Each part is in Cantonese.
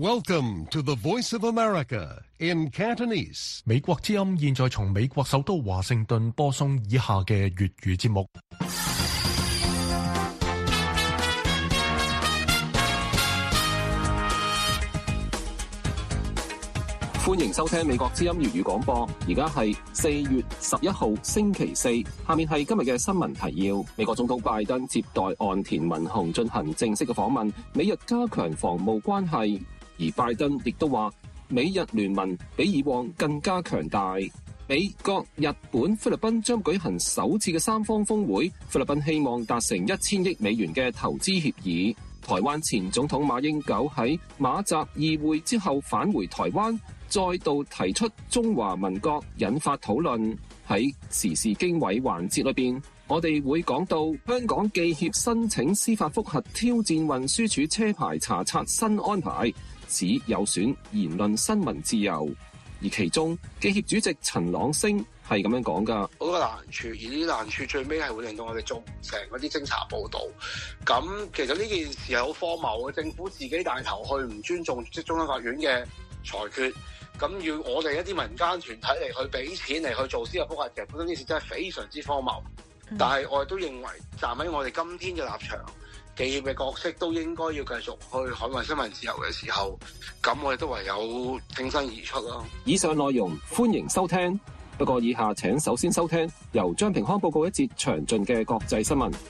Welcome to the Voice of America in Cantonese. 美國之音現在從美國首都華盛頓播送以下嘅粵語節目。 歡迎收聽美國之音粵語廣播，而家係4月11號星期四。下面係今日嘅新聞提要。美國總統拜登接待岸田文雄進行正式嘅訪問，美日加強防務關係。而拜登亦都話，美日聯盟比以往更加強大。美國、日本、菲律賓將舉行首次嘅三方峰會，菲律賓希望達成1000億美元嘅投資協議。台灣前總統馬英九喺馬習議會之後返回台灣，再度提出中華民國，引發討論。喺時事經緯環節裏邊，我哋會講到香港記協申請司法覆核挑戰運輸署車牌查冊新安排，指有損言論新聞自由。而其中記協主席陳朗升係咁樣講㗎， 好多難處，而呢啲難處最尾係會令到我哋做唔成嗰啲偵查報導。咁其實呢件事係好荒謬嘅，政府自己帶頭去唔尊重中央法院嘅裁決，咁要我哋一啲民間團體嚟去俾錢嚟去做司法覆核嘅，本身呢件事真係非常之荒謬。但係我哋都認為，站喺我哋今天嘅立場，記協嘅角色都應該要繼續去捍衛新聞自由嘅時候，咁我哋都唯有挺身而出咯。 以上內容歡迎收聽，不過以下請首先收聽由張平康報告一節詳盡嘅國際新聞。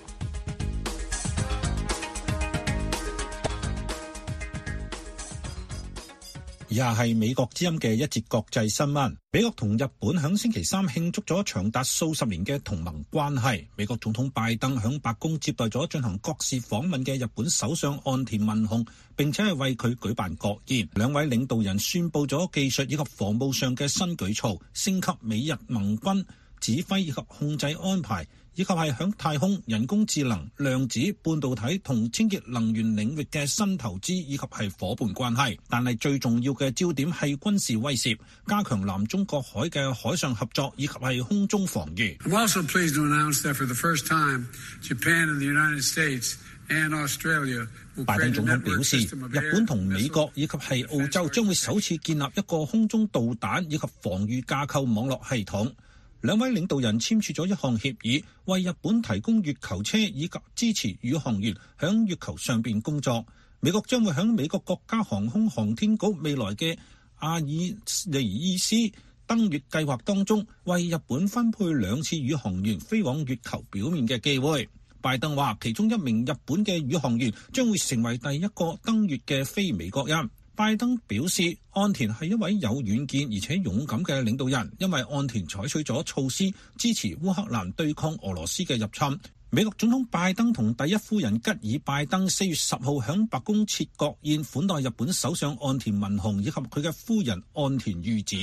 以下係美國之音嘅一節國際新聞。美國同日本響星期三慶祝咗長達數十年嘅同盟關係。美國總統拜登響白宮接待咗進行國事訪問嘅日本首相岸田文雄，並且係為佢舉辦國宴。兩位領導人宣布咗技術以及防務上嘅新舉措，升級美日盟軍指揮以及控制安排，以及係響太空、人工智能、量子、半導體同清潔能源領域嘅新投資，以及係夥伴關係。但係最重要嘅焦點係軍事威懾，加強南中國海嘅海上合作，以及係空中防禦。 I'm also pleased to announce that for the first time, Japan and the United States and Australia will create a network system of air. 拜登總統表示，日本同美國以及係澳洲將會首次建立一個空中導彈以及防禦架構網絡系統。兩位領導人簽署咗一項協議，為日本提供月球車以及支持宇航員響月球上邊工作。美國將會響美國國家航空航天局未來嘅阿爾尼斯登月計劃當中，為日本分配2次宇航員飛往月球表面嘅機會。拜登話，其中一名日本嘅宇航員將會成為第一個登月嘅非美國人。拜登表示，岸田係一位有遠見而且勇敢嘅領導人，因為岸田採取咗措施支持烏克蘭對抗俄羅斯嘅入侵。美國總統拜登同第一夫人吉爾拜登4月10號響白宮設國宴，款待日本首相岸田文雄以及佢嘅夫人岸田裕子。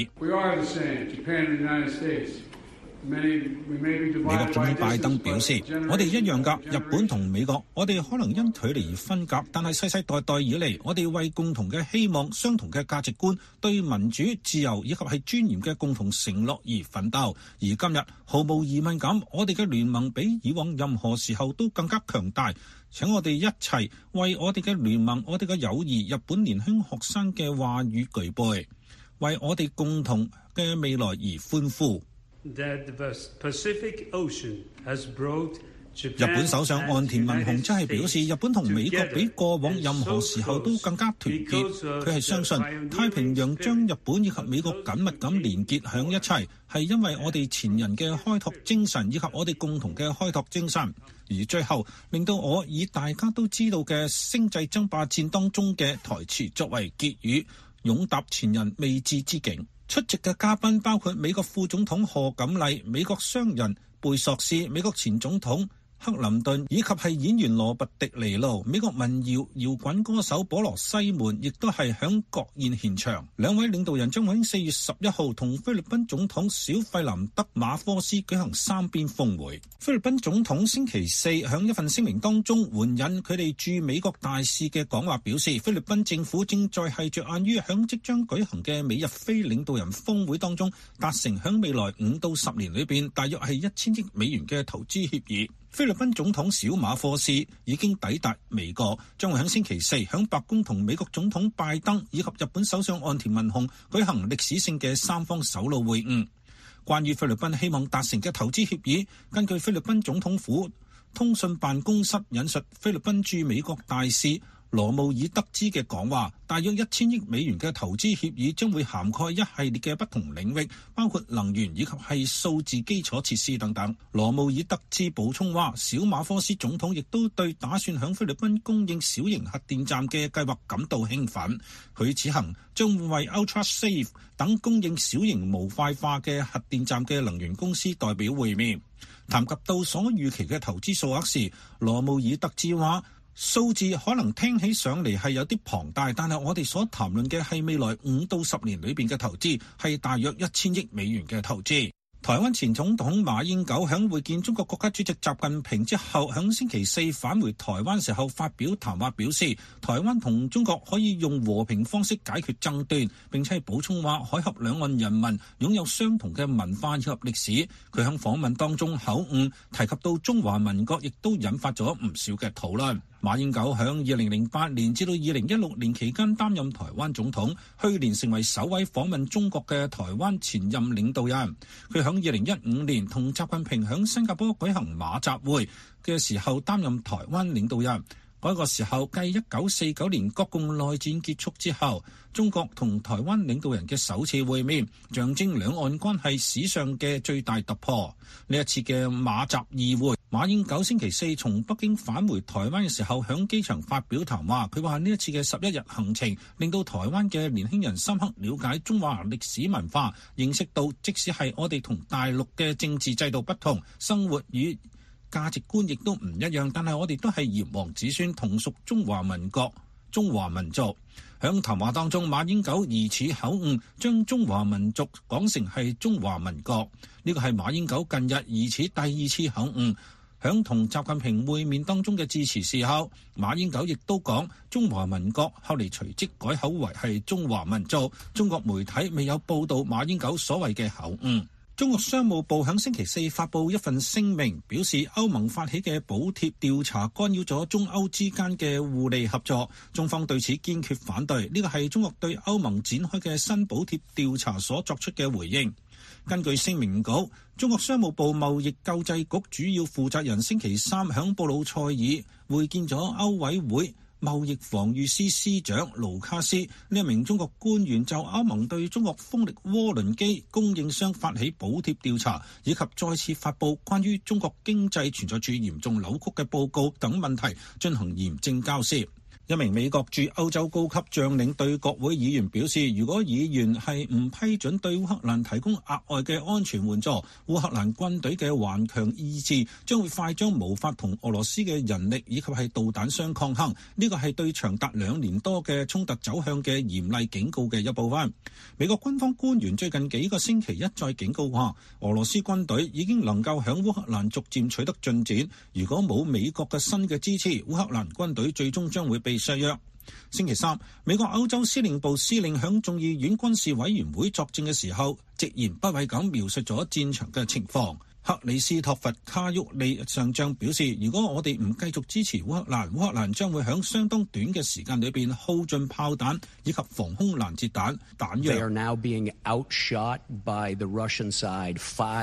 美國總統拜登表示，我哋一樣㗎，日本同美國，我哋可能因距離而分隔，但係世世代代以嚟，我哋為共同嘅希望、相同嘅價值觀、對民主、自由以及係尊嚴嘅共同承諾而奮鬥。而今日毫無疑問咁，我哋嘅聯盟比以往任何時候都更加強大。請我哋一齊為我哋嘅聯盟、我哋嘅友誼、日本年輕學生嘅話語舉杯，為我哋共同嘅未來而歡呼。日本首相岸田文雄真係表示，日本同美國比過往任何時候都更加團結。佢係相信太平洋將日本以及美國緊密咁連結響一齊，係因為我哋前人嘅開拓精神以及我哋共同嘅開拓精神。而最後令到我以大家都知道嘅星際爭霸戰當中嘅台詞作為結語，勇踏前人未至之境。出席嘅嘉賓包括美國副總統賀錦麗、美國商人貝索斯、美國前總統克林頓以及係演員羅拔迪尼路、美國民謠搖滾歌手保羅西門，亦都係響國宴現場。兩位領導人將會喺4月11號同菲律賓總統小費南德馬科斯舉行三邊峰會。菲律賓總統星期四響一份聲明當中援引佢哋駐美國大使嘅講話，表示菲律賓政府正在係着眼於響即將舉行嘅美日菲領導人峰會當中達成響未來5到10年裏邊大約係1000億美元嘅投資協議。 菲律賓總統小馬科斯已經抵達美國，將會喺星期四響白宮同美國總統拜登以及日本首相岸田文雄舉行歷史性嘅三方首腦會晤。關於菲律賓希望達成嘅投資協議，根據菲律賓總統府通訊辦公室引述菲律賓駐美國大使羅姆爾德茲嘅講話，大約1000億美元嘅投資協議將會涵蓋一系列嘅不同領域，包括能源以及係數字基礎設施等等。羅姆爾德茲補充話，小馬科斯總統亦都對打算向菲律賓供應小型核電站嘅計劃感到興奮。佢此行將會為 Ultra Safe 等供應小型模塊化嘅核電站嘅能源公司代表會面。談及到所預期嘅投資數額時，羅姆爾德茲話，數字可能聽起上嚟係有啲龐大，但係我哋所談論嘅係未來5到10年裏邊嘅投資，係大約1000億美元嘅投資。台灣前總統馬英九響會見中國國家主席習近平之後，響星期四返回台灣時候發表談話，表示台灣同中國可以用和平方式解決爭端，並且補充話海峽兩岸人民擁有相同嘅文化以及歷史。佢響訪問當中口誤提及到中華民國，亦都引發咗唔少嘅討論。馬英九響2008年至到2016年期間擔任台灣總統，去年成為首位訪問中國嘅台灣前任領導人。佢響2015年同習近平響新加坡舉行馬習會嘅時候擔任台灣領導人。嗰個時候繼1949年國共內戰結束之後，中國同台灣領導人嘅首次會面，象徵兩岸關係史上嘅最大突破。呢一次嘅馬習二會，馬英九星期四從北京返回台灣嘅時候，響機場發表談話。佢話呢一次嘅11日行程，令到台灣嘅年輕人深刻了解中華歷史文化，認識到即使係我哋同大陸嘅政治制度不同，生活與價值觀亦都唔一樣，但係我哋都係炎黃子孫，同屬中華民國、中華民族。響談話當中，馬英九疑似口誤，將中華民族講成係中華民國，呢個係馬英九近日疑似第2次口誤。響同習近平會面當中嘅致辭時候，馬英九亦都講中華民國，後嚟隨即改口為係中華民族。中國媒體未有報道馬英九所謂嘅口誤。中國商務部響星期四發布一份聲明，表示歐盟發起嘅補貼調查干擾咗中歐之間嘅互利合作，中方對此堅決反對。呢個係中國對歐盟展開嘅新補貼調查所作出嘅回應。根據聲明稿，中國商務部貿易救濟局主要負責人星期三響布魯塞爾會見咗歐委會貿易防禦司司長盧卡斯。呢一名中國官員就歐盟對中國風力渦輪機供應商發起補貼調查，以及再次發布關於中國經濟存在住嚴重扭曲嘅報告等問題進行嚴正交涉。一名美國駐歐洲高級將領對國會議員表示，如果議員係唔批准對烏克蘭提供額外嘅安全援助，烏克蘭軍隊嘅頑強意志將會快將無法同俄羅斯嘅人力以及係導彈相抗衡。呢個係對長達2年多嘅衝突走向嘅嚴厲警告嘅一部分。美國軍方官員最近幾個星期一再警告話，俄羅斯軍隊已經能夠響烏克蘭逐漸取得進展。如果冇美國嘅新嘅支持，烏克蘭軍隊最終將會被削弱。星期三，美國歐洲司令部司令響眾議院軍事委員會作證嘅時候，直言不諱咁描述咗戰場嘅情況。克里斯托弗卡沃利上將表示，如果我哋唔繼續支持烏克蘭，烏克蘭將會響相當短嘅時間裏邊耗盡炮彈以及防空攔截彈彈藥。 They are now being outshot by the Russian side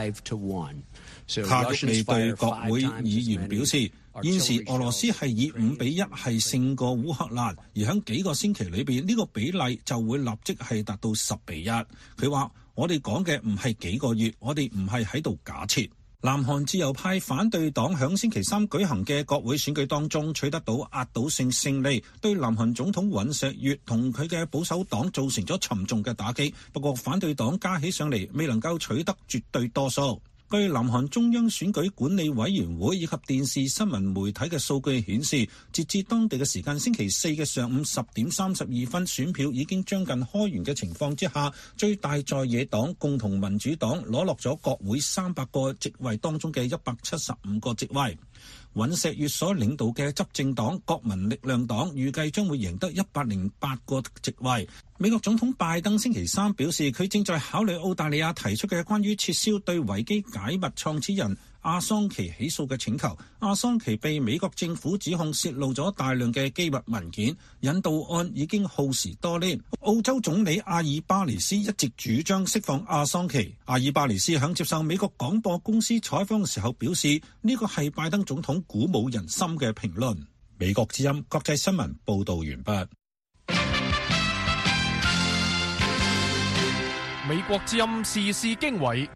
5-1。 卡沃利對國會議員表示，現時俄羅斯係以5-1係勝過烏克蘭，而喺幾個星期裏邊呢個比例就會立即係達到10-1。佢話：我哋講嘅唔係幾個月，我哋唔係喺度假設。南韓自由派反對黨響星期三舉行嘅國會選舉當中取得到壓倒性勝利，對南韓總統尹錫悅同佢嘅保守黨造成咗沉重嘅打擊。不過反對黨加起上嚟未能夠取得絕對多數。據南韓中央選舉管理委員會以及電視新聞媒體嘅數據顯示，截至當地嘅時間星期四嘅上午10點32分，選票已經將近開完嘅情況之下，最大在野黨共同民主黨攞落咗國會300個席位當中嘅175個席位。尹錫悅所領導嘅執政黨國民力量黨預計將會贏得108個席位。美國總統拜登星期三表示，佢正在考慮澳大利亞提出嘅關於撤銷對維基解密創始人阿桑奇起訴嘅請求。阿桑奇被美國政府指控泄露咗大量嘅機密文件，引渡案已經耗時多年。澳洲總理阿爾巴尼斯一直主張釋放阿桑奇。阿爾巴尼斯響接受美國廣播公司採訪嘅時候表示，呢個係拜登總統鼓舞人心嘅評論。美國之音國際新聞報道完畢。 美國之音時事經緯，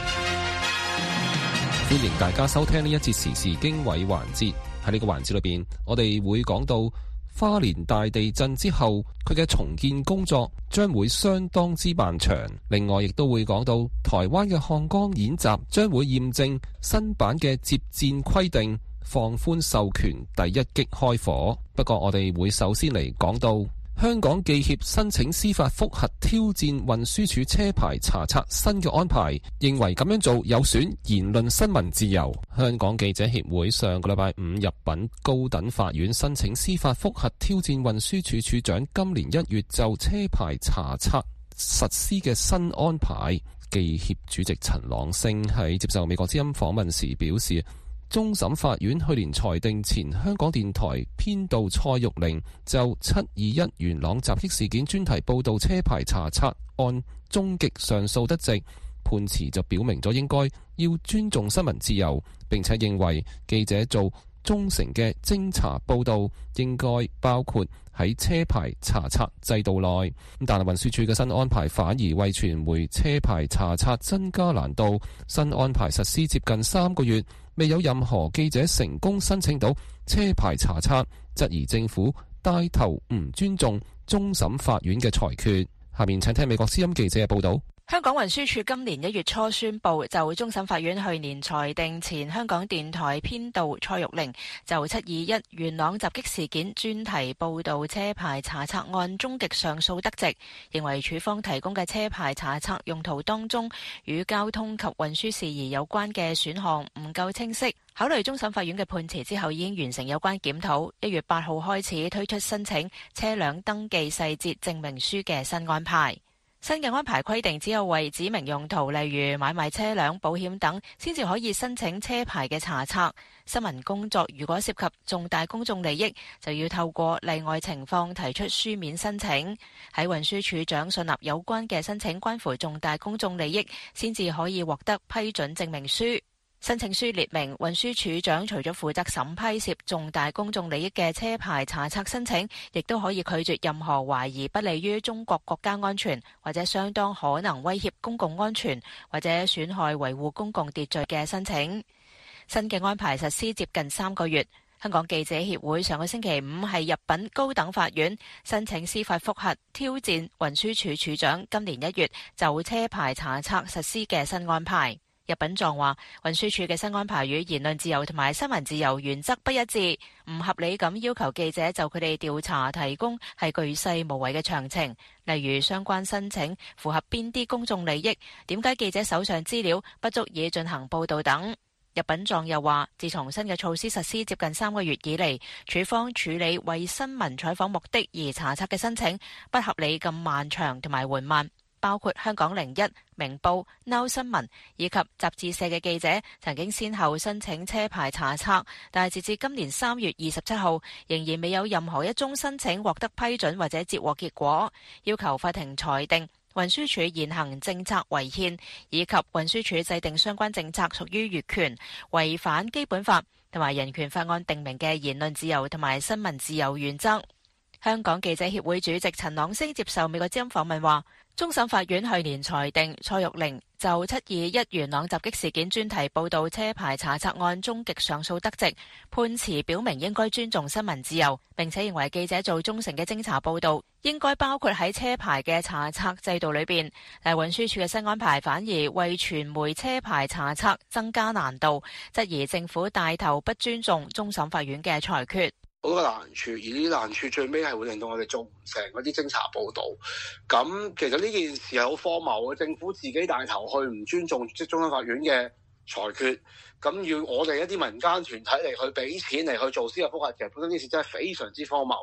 歡迎大家收聽呢一節時事經緯環節。喺呢個環節裏邊，我哋會講到花蓮大地震之後，佢嘅重建工作將會相當之漫長。另外，亦都會講到台灣嘅漢江演習將會驗證新版嘅接戰規定，放寬授權第一擊開火。不過我哋會首先嚟講到香港記協申請司法覆核挑戰運輸署車牌查冊新嘅安排，認為咁樣做有損言論新聞自由。香港記者協會上個禮拜五入稟高等法院申請司法覆核挑戰運輸署署長今年1月就車牌查冊實施嘅新安排。記協主席陳朗昇喺接受美國之音訪問時表示，終審法院去年裁定前香港電台編導蔡玉玲就721元朗襲擊事件專題報導車牌查冊案終極上訴得直，判詞就表明咗應該要尊重新聞自由，並且認為記者做忠誠嘅偵查報導應該包括喺車牌查冊制度內。但係運輸署嘅新安排反而為傳媒車牌查冊增加難度。新安排實施接近3個月，未有任何記者成功申請到車牌查冊，質疑政府帶頭唔尊重終審法院嘅裁決。下面請聽美國之音記者嘅報導。 香港運輸署今年1月初宣布，就終審法院去年裁定前香港電台編導蔡玉玲就721元朗襲擊事件專題報導車牌查冊案終極上訴得直，認為署方提供嘅車牌查冊用途當中與交通及運輸事宜有關嘅選項唔夠清晰。考慮終審法院嘅判詞之後，已經完成有關檢討，1月8號開始推出申請車輛登記細節證明書嘅新安排。新嘅安排規定，只有為指明用途，例如買賣車輛、保險等，先至可以申請車牌嘅查冊。新聞工作如果涉及重大公眾利益，就要透過例外情況提出書面申請。喺運輸署長信納有關嘅申請關乎重大公眾利益，先至可以獲得批准證明書。申請書列明，運輸署長除咗負責審批涉重大公眾利益嘅車牌查冊申請，亦都可以拒絕任何懷疑不利於中國國家安全，或者相當可能威脅公共安全，或者損害維護公共秩序嘅申請。新嘅安排實施接近3個月。香港記者協會上個星期5係入稟高等法院申請司法覆核挑戰運輸署署長今年1月就車牌查冊實施嘅新安排。入稟狀話，運輸署嘅新安排與言論自由同埋新聞自由原則不一致，唔合理咁要求記者就佢哋調查提供係巨細無遺嘅詳情，例如相關申請符合邊啲公眾利益，點解記者手上資料不足以進行報導等。入稟狀又話，自從新嘅措施實施接近3個月以嚟，署方處理為新聞採訪目的而查冊嘅申請不合理咁漫長同埋緩慢。包括香港01、明報、Now 新聞以及雜誌社嘅記者曾經先後申請車牌查冊，但係截至今年3月27號，仍然未有任何一宗申請獲得批准或者接獲結果，要求法庭裁定運輸署現行政策違憲，以及運輸署制定相關政策屬於越權、違反基本法同埋人權法案定明嘅言論自由同埋新聞自由原則。香港記者協會主席陳朗昇接受美國之音訪問話，終審法院去年裁定蔡玉玲就721元朗襲擊事件專題報導車牌查冊案終極上訴得直，判詞表明應該尊重新聞自由，並且認為記者做忠誠嘅偵查報導應該包括喺車牌嘅查冊制度裏邊。但運輸署嘅新安排反而為傳媒車牌查冊增加難度，質疑政府帶頭不尊重終審法院嘅裁決。 好多難處，而呢啲難處最尾係會令到我哋做唔成嗰啲偵查報導。咁其實呢件事係好荒謬嘅，政府自己帶頭去唔尊重即終審法院嘅裁決，咁要我哋一啲民間團體嚟去俾錢嚟去做司法覆核，其實本身呢件事真係非常之荒謬。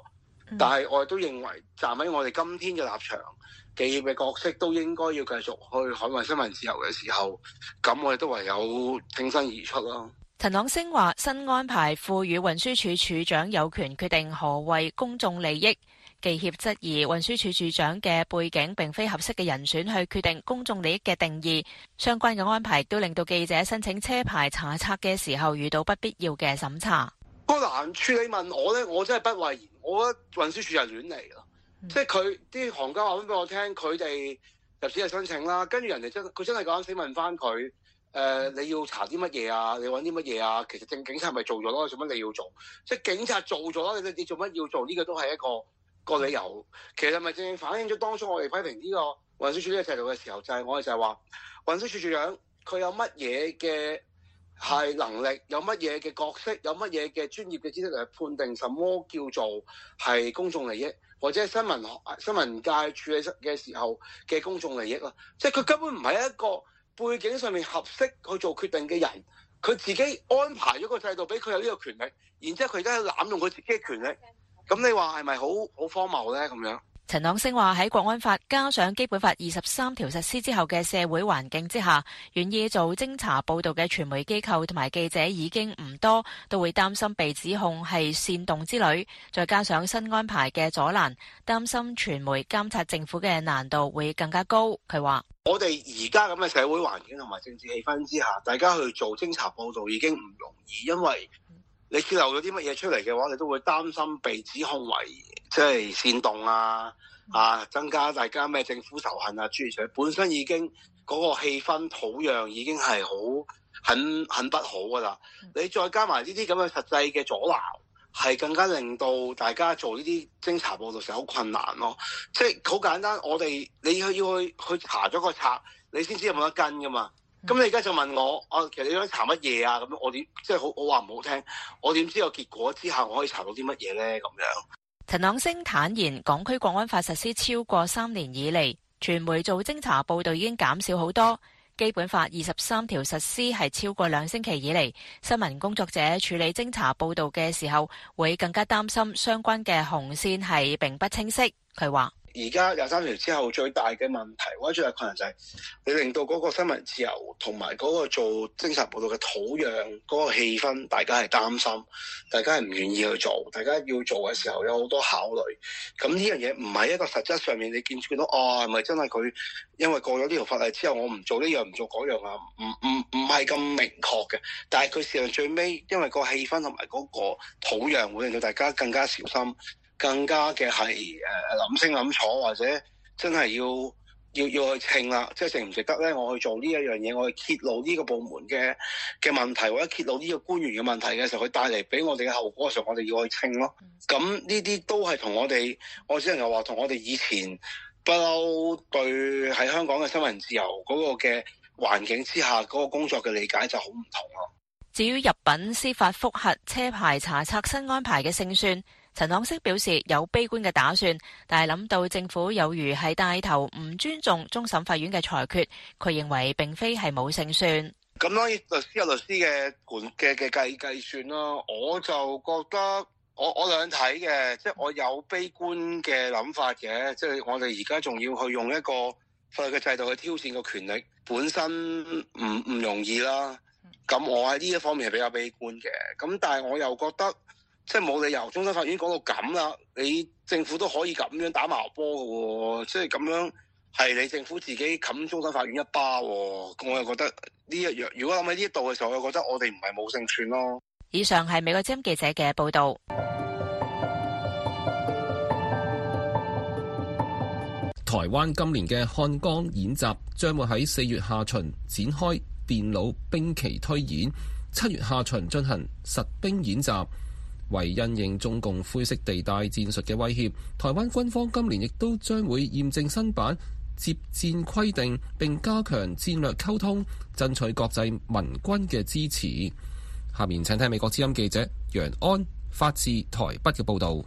但係我哋都認為站喺我哋今天嘅立場，企業嘅角色都應該要繼續去捍衛新聞自由嘅時候，咁我哋都唯有挺身而出咯。 陳朗昇話：新安排賦予運輸署署長有權決定何謂公眾利益。記協質疑運輸署署長嘅背景並非合適嘅人選去決定公眾利益嘅定義，相關嘅安排都令到記者申請車牌查冊嘅時候遇到不必要嘅審查。 個難處你問我呢，我真係不諱言，我覺得運輸署係亂嚟咯，即係佢啲行家話翻俾我聽，佢哋入紙係申請啦，跟住人哋佢真係夠膽死問翻佢，你要查啲乜嘢啊？你揾啲乜嘢啊？其實警察咪做咗咯，做乜你要做？即係警察做咗啦，你做乜要做？呢個都係一個理由。其實咪正反映咗當初我哋批評呢個運輸署呢個制度嘅時候，就係我哋就係話運輸署署長佢有乜嘢嘅係能力，有乜嘢嘅角色，有乜嘢嘅專業嘅知識嚟判定什麼叫做係公眾利益，或者係新聞界處理嘅時候嘅公眾利益啦。即係佢根本唔係一個背景上面合適去做決定嘅人，佢自己安排咗個制度俾佢有呢個權力，然之後佢而家濫用佢自己嘅權力，咁你話係咪好荒謬呢？咁樣？ 陳朗昇話喺國安法加上基本法23條實施之後嘅社會環境之下，願意做偵查報道嘅傳媒機構同埋記者已經唔多，都會擔心被指控係煽動之類，再加上新安排嘅阻攔，擔心傳媒監察政府嘅難度會更加高。佢話： 我哋而家咁嘅社會環境同埋政治氣氛之下，大家去做偵查報道已經唔容易，因為你揭漏咗啲乜嘢出嚟嘅話，你都會擔心被指控為即係煽動啊，增加大家咩政府仇恨啊，諸如此類，本身已經嗰個氣氛土壤已經係很不好噶啦。你再加埋呢啲咁嘅實際嘅阻撓，係更加令到大家做呢啲偵查報道時好困難咯。即係好簡單，你要去查咗個冊，你先知有冇得跟噶嘛。咁你而家就問我，其實你想查乜嘢啊？咁我點即係好話唔好聽，我點知個結果之下我可以查到啲乜嘢咧？咁樣。 陳朗昇坦言，港區國安法實施超過3年以嚟，傳媒做偵查報道已經減少好多。基本法23條實施係超過2星期以嚟，新聞工作者處理偵查報道嘅時候，會更加擔心相關嘅紅線係並不清晰。佢話： 而家23條之後最大嘅問題或者最大困難就係你令到嗰個新聞自由同埋嗰個做偵查報道嘅土壤嗰個氣氛，大家係擔心，大家係唔願意去做，大家要做嘅時候有好多考慮。咁呢樣嘢唔係一個實質上面你見到係咪真係佢因為過咗呢條法例之後我唔做呢樣唔做嗰樣啊？唔係咁明確嘅。但係佢事實上最尾因為個氣氛同埋嗰個土壤會令到大家更加小心。更加嘅係諗清諗楚，或者真係要去稱啦，即係值唔值得咧？我去做呢一樣嘢，我去揭露呢個部門嘅問題，或者揭露呢個官員嘅問題嘅時候，佢帶嚟俾我哋嘅後果嘅時候，我哋要去稱咯。咁呢啲都係同我只能夠話同我哋以前不嬲對喺香港嘅新聞自由嗰個嘅環境之下嗰個工作嘅理解就好唔同咯。 至於入稟司法覆核車牌查冊新安排嘅勝算，陳朗昇表示有悲觀嘅打算，但係諗到政府有如係帶頭唔尊重終審法院嘅裁決，佢認為並非係冇勝算。 咁當然律師有律師嘅計算啦，我就覺得我兩睇嘅，即係我有悲觀嘅諗法嘅，即係我哋而家仲要去用一個法律嘅制度去挑戰個權力，本身唔容易啦。咁我喺呢一方面係比較悲觀嘅，咁但係我又覺得。即係冇理由，終審法院講到咁啦，你政府都可以咁樣打矛波嘅喎，即係咁樣係你政府自己冚終審法院一巴喎，我又覺得呢一樣，如果諗喺呢一度嘅時候，我又覺得我哋唔係冇勝算咯。 以上係美國之音記者嘅報導。 台灣今年嘅漢江演習將會喺4月下旬展開電腦兵棋推演，7月下旬進行實兵演習。為因應中共灰色地帶戰術嘅威脅，台灣軍方今年亦都將會驗證新版接戰規定，並加強戰略溝通，爭取國際盟軍嘅支持。下面請聽美國之音記者楊安發自台北嘅報導。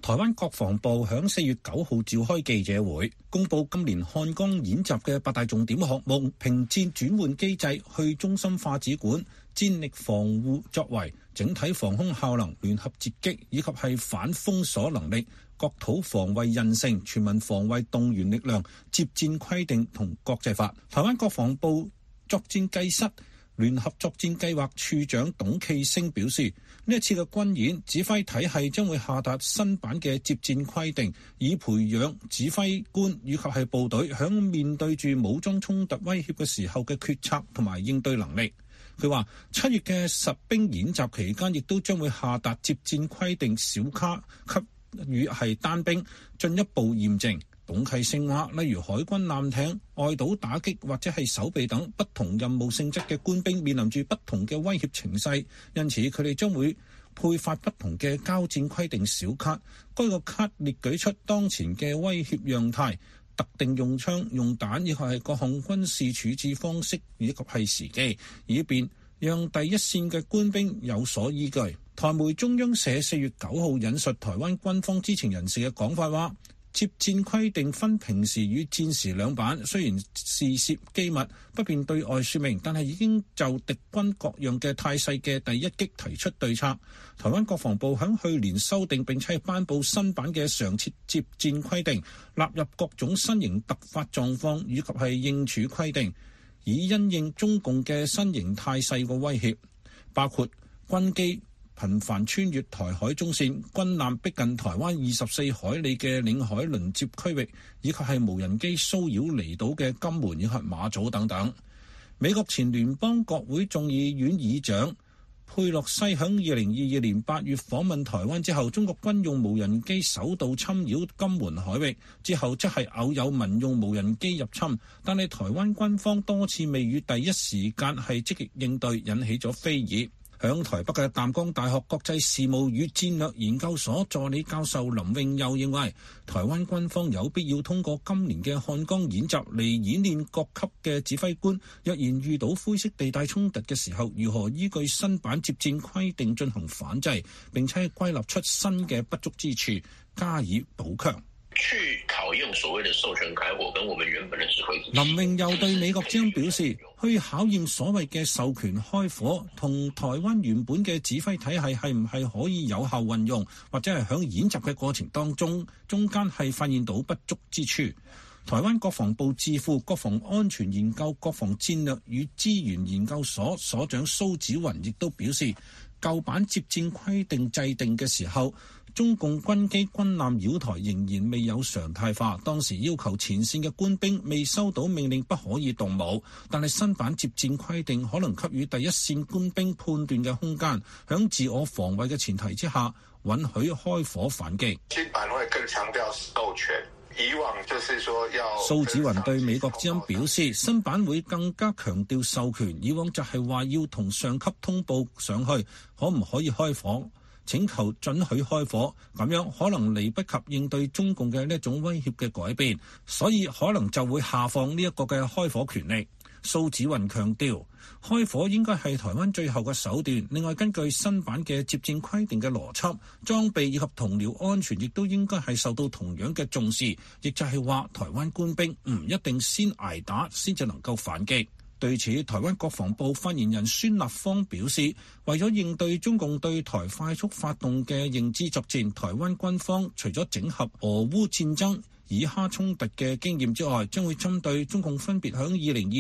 台灣國防部響4月9號召開記者會，公布今年漢江演習嘅8大重點項目：平戰轉換機制、去中心化指管、戰力防護作為、整體防空效能、聯合截擊以及係反封鎖能力、國土防衛韌性、全民防衛動員力量、接戰規定同國際法。台灣國防部作戰計室聯合作戰計劃處長董啟星表示，呢一次嘅軍演指揮體系將會下達新版嘅接戰規定，以培養指揮官以及係部隊響面對住武裝衝突威脅嘅時候嘅決策同埋應對能力。佢話7月嘅實兵演習期間，亦都將會下達接戰規定小卡級與係單兵，進一步驗證。董啟星話，例如海軍艦艇、外島打擊或者係守備等不同任務性質嘅官兵面臨住不同嘅威脅情勢，因此佢哋將會配發不同嘅交戰規定小卡。該個卡列舉出當前嘅威脅樣態、特定用槍用彈以及係各項軍事處置方式以及係時機，以便讓第一線嘅官兵有所依據。台媒中央社4月9號引述台灣軍方知情人士嘅講法話，接戰規定分平時與戰時兩版，雖然事涉機密，不便對外說明，但係已經就敵軍各樣嘅態勢嘅第一擊提出對策。台灣國防部響去年修訂並且頒布新版嘅常設接戰規定，納入各種新型突發狀況以及係應處規定，以因應中共嘅新型態勢嘅威脅，包括軍機頻繁穿越台海中線、軍艦逼近台灣24海里嘅領海鄰接區域，以及係無人機騷擾離島嘅金門以及馬祖等等。美國前聯邦國會眾議院議長佩洛西響2022年8月訪問台灣之後，中國軍用無人機首度侵擾金門海域之後，即係偶有民用無人機入侵，但係台灣軍方多次未予第一時間係積極應對，引起咗非議。響台北嘅淡江大學國際事務與戰略研究所助理教授林永佑認為，台灣軍方有必要通過今年嘅漢江演習嚟演練各級嘅指揮官，若然遇到灰色地帶衝突嘅時候，如何依據新版接戰規定進行反制，並且歸納出新嘅不足之處，加以補強。 去考驗所謂的授權開火跟我們原本的指揮體系。 林榮又對美國之音表示，去考驗所謂嘅授權開火同台灣原本嘅指揮體系係唔係可以有效運用，或者係響演習嘅過程當中間係發現到不足之處。台灣國防部智庫國防安全研究國防戰略與資源研究所所長蘇紫雲亦都表示，舊版接戰規定制定嘅時候，中共軍機軍艦繞台仍然未有常態化，當時要求前線嘅官兵未收到命令不可以動武，但係新版接戰規定可能給予第一線官兵判斷嘅空間，響自我防衛嘅前提之下，允許開火反擊。 新版會更強調授權，以往就是說要。 蘇紫雲對美國之音表示，新版會更加強調授權，以往就係話要同上級通報上去，可唔可以開火？請求准許開火，咁樣可能嚟不及應對中共嘅呢一種威脅嘅改變，所以可能就會下放呢一個嘅開火權力。蘇紫雲強調，開火應該係台灣最後嘅手段。另外，根據新版嘅接戰規定嘅邏輯，裝備以及同僚安全亦都應該係受到同樣嘅重視，亦就係話台灣官兵唔一定先挨打先至能夠反擊。對此，台灣國防部發言人孫立方表示，為咗應對中共對台快速發動嘅認知作戰，台灣軍方除咗整合俄烏戰爭、以哈衝突嘅經驗之外，將會針對中共分別響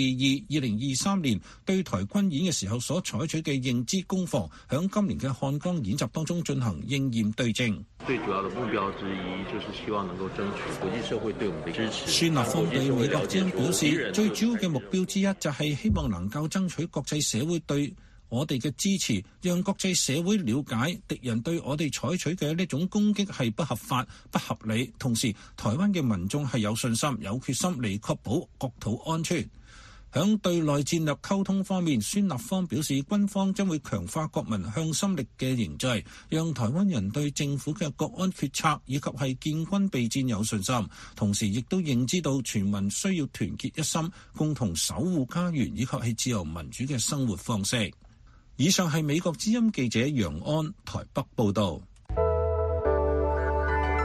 2022、2023年對台軍演嘅時候所採取嘅認知攻防，響今年嘅漢江演習當中進行應驗對證。 最主要的目標之一就是希望能夠爭取國際社會對我們的支持。 孫立方對美國之音表示，最主要嘅目標之一就係希望能夠爭取國際社會對我哋嘅支持，讓國際社會了解敵人對我哋採取嘅呢種攻擊係不合法、不合理。同時，台灣嘅民眾係有信心、有決心嚟確保國土安全。響對內戰略溝通方面，孫立方表示，軍方將會強化國民向心力嘅凝聚，讓台灣人對政府嘅國安決策以及係建軍備戰有信心。同時，亦都認知到全民需要團結一心，共同守護家園以及係自由民主嘅生活方式。以上係美國之音記者楊安台北報道。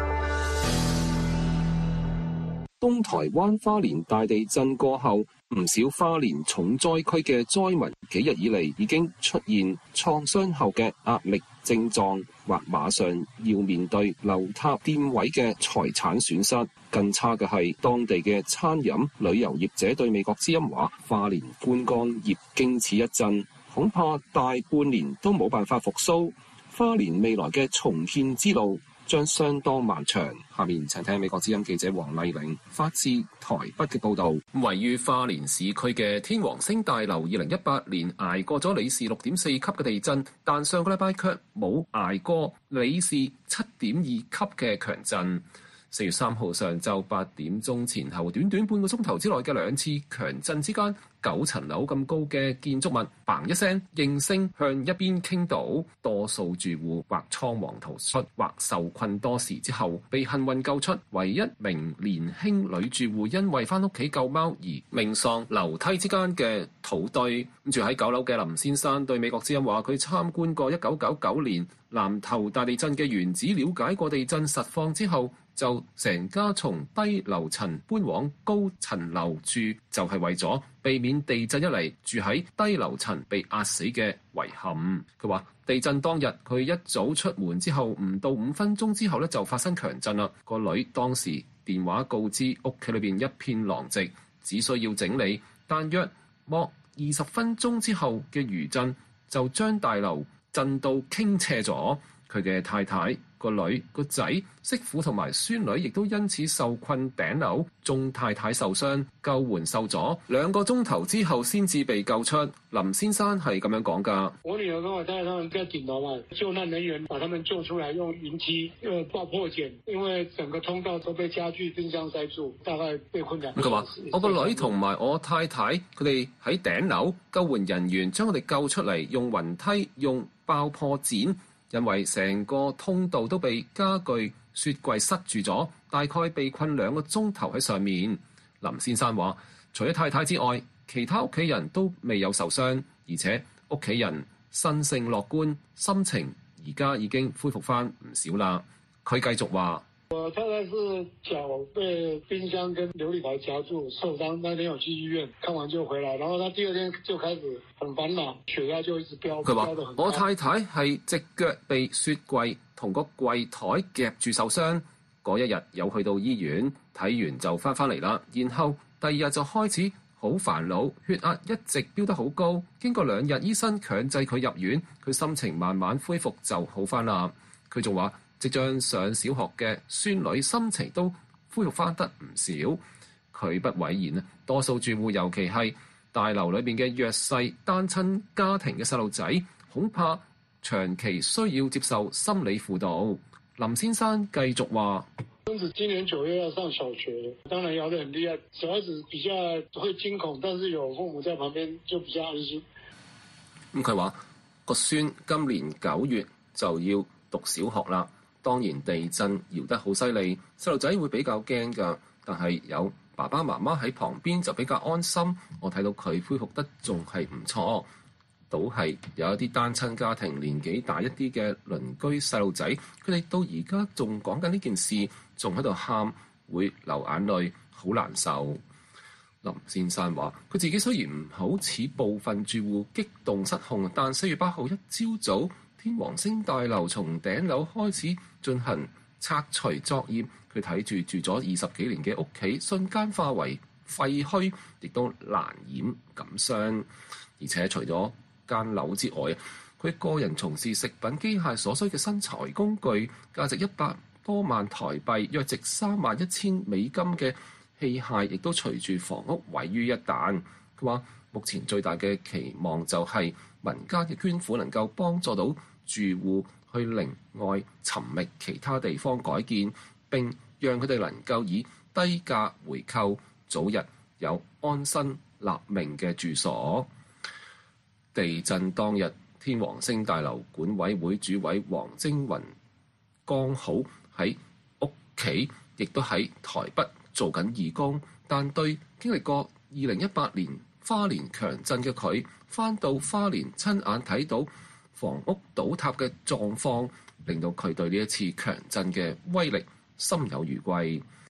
東台灣花蓮大地震過後，唔少花蓮重災區嘅災民幾日以嚟已經出現創傷後嘅壓力症狀，或馬上要面對樓塌店位嘅財產損失。更差嘅係當地嘅餐飲旅遊業者對美國之音話，花蓮觀光業經此一震，恐怕大半年都冇辦法復甦。花蓮未來嘅重建之路將相當漫長。下面請聽美國之音記者黃麗玲發自台北嘅報導。位於花蓮市區嘅天王星大樓2018年捱過咗里氏6.4級嘅地震，但上個禮拜卻冇捱過里氏7.2級嘅強震。4月3號上晝8點鐘前後，短短半個鐘頭之內嘅兩次強震之間，9層樓咁高嘅建築物嘭一聲應聲向一邊傾倒，多數住戶或倉皇逃出，或受困多時之後被幸運救出。唯一名年輕女住戶因為返屋企救貓而命喪樓梯之間嘅土堆。住喺9樓嘅林先生對美國之音話，佢參觀過1999年南投大地震嘅原址，了解過地震實況之後，就成家從低樓層搬往高層樓住，就係為咗避免地震一嚟住喺低樓層被壓死嘅遺憾。佢話地震當日佢一早出門之後，唔到5分鐘之後就發生強震啦。個女當時電話告知屋企裏邊一片狼藉，只需要整理，但約莫20分鐘之後嘅餘震就將大樓震到傾斜咗。佢嘅太太、個女、個仔、媳婦同埋孫女亦都因此受困頂樓，仲太太受傷，救援受阻，2個鐘頭之後先至被救出。林先生係咁樣講㗎。 我女兒跟我太太他們在頂樓嘛，救難人員把他們救出來，用雲梯爆破鉗，因為整個通道都被家具、冰箱塞住，大概被困2個小時。佢話： 我個女同埋我太太佢哋喺頂樓，救援人員將我哋救出嚟，用雲梯、用爆破剪。因為成個通道都被家具、雪櫃塞住咗，大概被困2個鐘頭喺上面。林先生話，除咗太太之外，其他屋企人都未有受傷，而且屋企人生性樂觀，心情而家已經恢復翻唔少啦。佢繼續話： 我太太是腳被冰箱跟琉璃台夾住受傷，那天有去醫院，看完就回來，然後他第2天就開始很煩惱，血壓就一直飆。佢話： 我太太係隻腳被雪櫃同個櫃台夾住受傷，嗰一日有去到醫院睇完就翻嚟啦，然後第2日就開始好煩惱，血壓一直飆得好高，經過2日醫生強制佢入院，佢心情慢慢恢復就好翻啦。佢仲話，即將上小學嘅孫女心情都恢復翻得唔少。佢不諱言啊，多數住戶，尤其係大樓裏邊嘅弱勢單親家庭嘅細路仔，恐怕長期需要接受心理輔導。林先生繼續話： 孫子今年9月要上小學，當然搖得很厲害，小孩子比較會驚恐，但是有父母在旁邊就比較安心。 佢話個孫今年9月就要讀小學啦。當然地震搖得好犀利，細路仔會比較驚㗎，但係有爸爸媽媽喺旁邊就比較安心。我睇到佢恢復得仲係唔錯，倒係有一啲單親家庭年紀大一啲嘅鄰居細路仔，佢哋到而家仲講緊呢件事，仲喺度喊，會流眼淚，好難受。林先生話：佢自己雖然唔好似部分住戶激動失控，但4月8號一朝早，天王星大樓從頂樓開始進行拆除作業，佢睇住咗20幾年嘅屋企瞬間化為廢墟，亦都難掩感傷。而且除咗間樓之外，佢個人從事食品機械所需嘅生財工具，價值100多萬台幣，約值31000美金嘅器械，亦都隨住房屋毀於一旦。佢話目前最大嘅期望就係民間嘅捐款能夠幫助到住戶去另外尋覓其他地方改建，並讓佢哋能夠以低價回購，早日有安身立命嘅住所。地震當日，天王星大樓管委會主委黃晶雲剛好喺屋企，亦都喺台北做緊義工，但對經歷過2018年花蓮強震嘅佢，返到花蓮親眼睇到房屋倒塌嘅狀況，令到佢對呢一次強震嘅威力心有餘悸。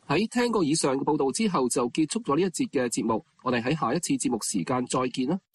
喺聽過以上嘅報道之後，就結束咗呢一節嘅節目。我哋喺下一次節目時間再見啦。